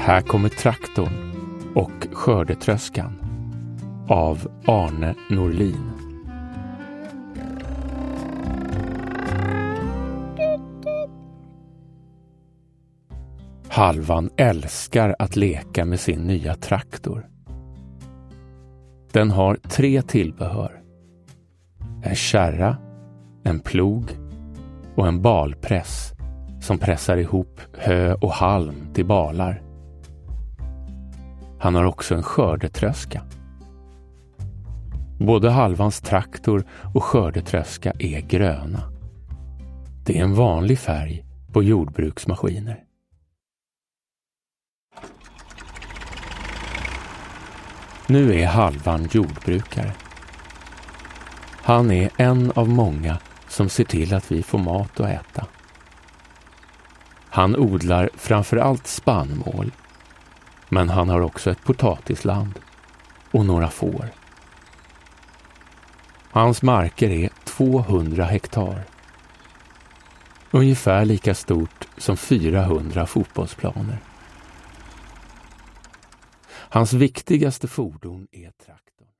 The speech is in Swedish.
Här kommer traktorn och skördetröskan av Arne Norlin. Halvan älskar att leka med sin nya traktor. Den har 3 tillbehör. En kärra, en plog och en balpress som pressar ihop hö och halm till balar. Han har också en skördetröska. Både Halvans traktor och skördetröska är gröna. Det är en vanlig färg på jordbruksmaskiner. Nu är Halvan jordbrukare. Han är en av många som ser till att vi får mat att äta. Han odlar framförallt spannmål, men han har också ett potatisland och några får. Hans marker är 200 hektar. Ungefär lika stort som 400 fotbollsplaner. Hans viktigaste fordon är traktorn.